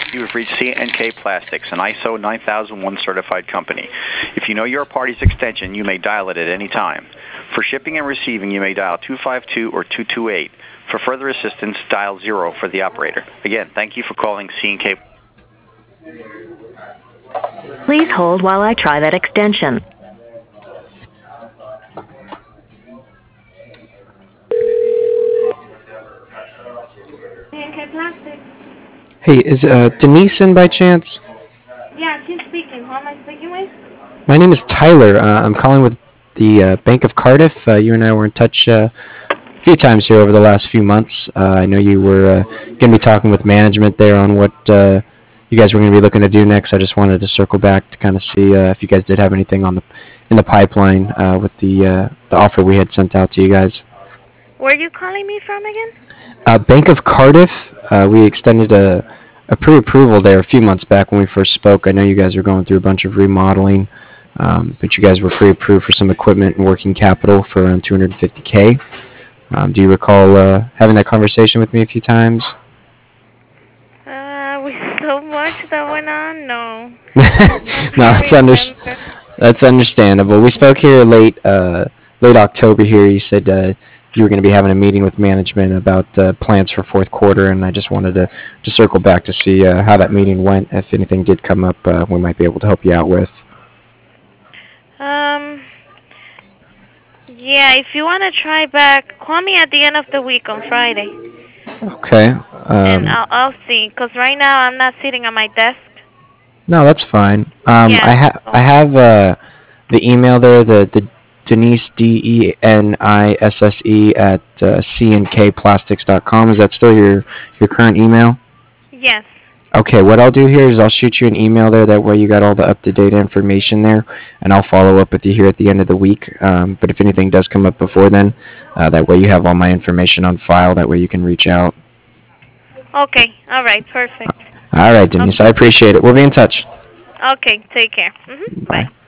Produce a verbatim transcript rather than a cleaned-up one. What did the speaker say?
You've reached C and K Plastics, an I S O nine thousand one certified company. If you know your party's extension, you may dial it at any time. For shipping and receiving, you may dial two five two or two two eight. For further assistance, dial zero for the operator. Again, thank you for calling C and K. Please hold while I try that extension. C and K Plastics. Hey, is uh, Denise in by chance? Yeah, she's speaking. Who am I speaking with? My name is Tyler. Uh, I'm calling with the uh, Bank of Cardiff. Uh, you and I were in touch uh, a few times here over the last few months. Uh, I know you were uh, going to be talking with management there on what uh, you guys were going to be looking to do next. I just wanted to circle back to kind of see uh, if you guys did have anything on the in the pipeline uh, with the uh, the offer we had sent out to you guys. Where are you calling me from again? Uh, Bank of Cardiff. Uh, we extended a, a pre-approval there a few months back when we first spoke. I know you guys were going through a bunch of remodeling, um, but you guys were pre-approved for some equipment and working capital for around two hundred fifty K. Um, do you recall uh, having that conversation with me a few times? Uh, with so much that went on, no. No, that's under, that's understandable. We spoke here late uh, late October here. You said uh, you were going to be having a meeting with management about uh, plans for fourth quarter, and I just wanted to, to circle back to see uh, how that meeting went. If anything did come up, uh, we might be able to help you out with. Um, yeah, if you want to try back, call me at the end of the week on Friday. Okay. Um, and I'll, I'll see, because right now I'm not sitting at my desk. No, that's fine. Um, yeah. I, ha- I have uh, the email there, the, the Denise, D E N I S S E, at uh, C N K plastics dot com. Is that still your, your current email? Yes. Okay, what I'll do here is I'll shoot you an email there. That way you got all the up-to-date information there, and I'll follow up with you here at the end of the week. Um, but if anything does come up before then, uh, that way you have all my information on file. That way you can reach out. Okay, all right, perfect. All right, Denise, okay. I appreciate it. We'll be in touch. Okay, take care. Mm-hmm. Bye. Bye.